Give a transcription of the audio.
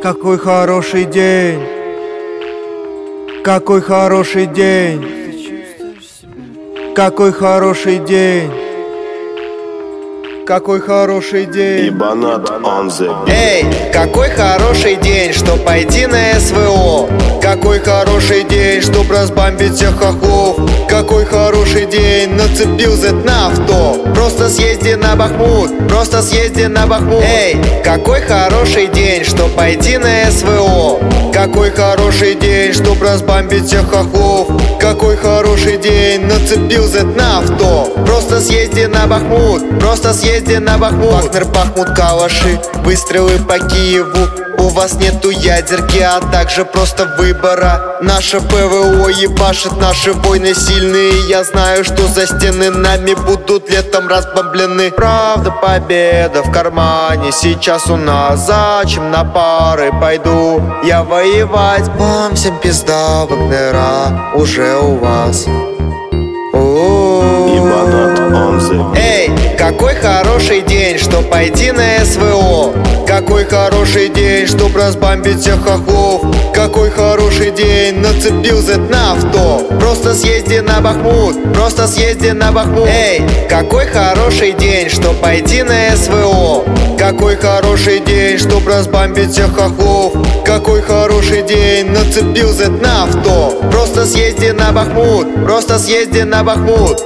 Какой хороший день. Какой хороший день. Какой хороший день. Какой хороший день. Ибанат on the beat. Эй, какой хороший день, чтоб пойти на СВО. Какой хороший день, чтоб разбомбить всех хохлов. Какой хороший день, нацепил Z на авто. Просто съезди на Бахмут, просто съезди на Бахмут. Эй, какой хороший день, чтоб пойти на СВО. Какой хороший день, чтоб разбомбить всех хохлов. Какой хороший день, нацепил Z на авто. Просто съезди на Бахмут, просто съезди на Бахмут. Вагнер, Бахмут, калаши, выстрелы по Киеву. У вас нету ядерки, а также просто выбора. Наше ПВО ебашит, наши войны сильные. Я знаю, что за стены нами будут летом разбомблены. Правда, победа в кармане сейчас у нас. Зачем на пары пойду я воевать? Вам всем пизда, Вагнера уже у вас. Ибанат on the beat. Эй, какой хороший день, чтоб пойти на СВО. Какой хороший день, чтоб разбомбить всех хохлов. Какой хороший день, нацепил Z на авто. Просто съезди на Бахмут, просто съезди на Бахмут. Эй, какой хороший день, чтоб пойти на СВО. Какой хороший день, чтоб разбомбить всех хохлов. Какой хороший день, нацепил Z на авто. Просто съезди на Бахмут, просто съезди на Бахмут.